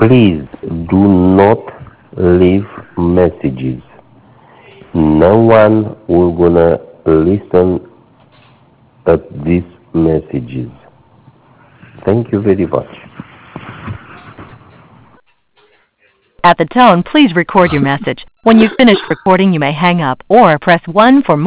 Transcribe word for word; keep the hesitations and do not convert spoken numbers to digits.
Please do not leave messages. No one will gonna listen at these messages. Thank you very much. At the tone, please record your message. When you've finished recording, you may hang up or press one for more.